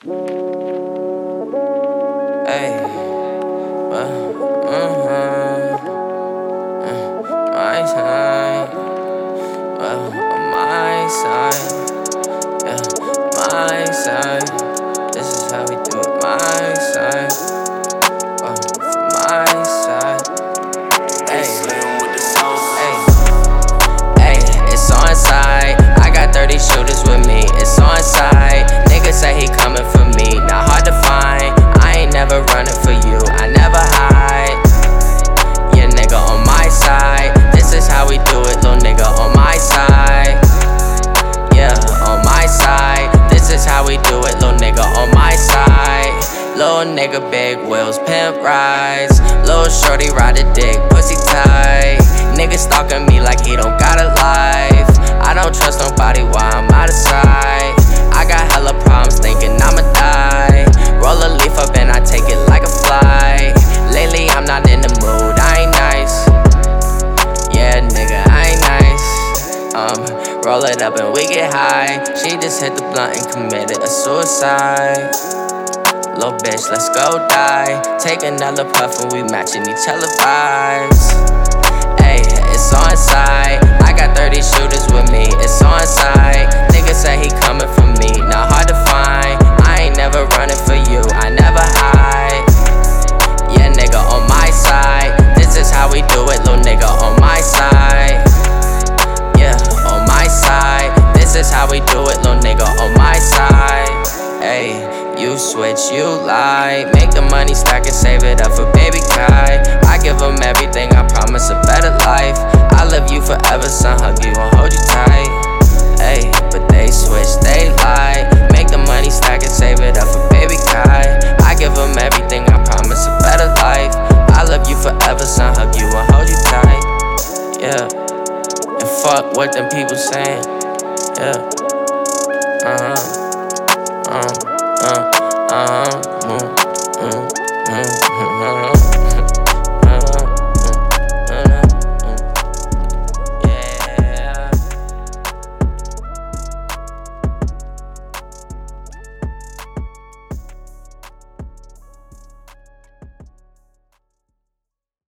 Hey, my side, on my side, yeah, my side. This is how we do it, my side, my side. Hey, hey, it's on side. I got 30 shooters with me, it's on side. Niggas say he coming for me, not hard to find. I ain't never running for you, I never hide. Yeah, nigga on my side. This is how we do it, little nigga on my side. Yeah, on my side. This is how we do it, little nigga on my side. Little nigga, big wheels, pimp rides. Little shorty ride a dick, pussy tight. Nigga stalking me like he don't got a life. I don't trust nobody while I'm out of sight. I got hella problems thinking I'ma die. Roll a leaf up and I take it like a flight. Lately I'm not in the mood, I ain't nice. Yeah, nigga, I ain't nice. Roll it up and we get high. She just hit the blunt and committed a suicide. Little bitch, let's go die. Take another puff and we matching each other vibes. Ayy, it's on side. I got 30 shooters with me, it's on side. Nigga say he coming for me, not hard to find. I ain't never running for you, I never hide. Yeah, nigga on my side. This is how we do it, little nigga on my side. Yeah, on my side. This is how we do it, little nigga on my side. Ayy, you switch, you lie. Make the money stack and save it up for baby Kai. I give him everything, I promise a better life. I love you forever, son, hug you and hold you tight. Ayy, but they switch, they lie. Make the money stack and save it up for baby Kai. I give him everything, I promise a better life. I love you forever, son, hug you and hold you tight. Yeah, and fuck what them people saying. Yeah, uh-huh.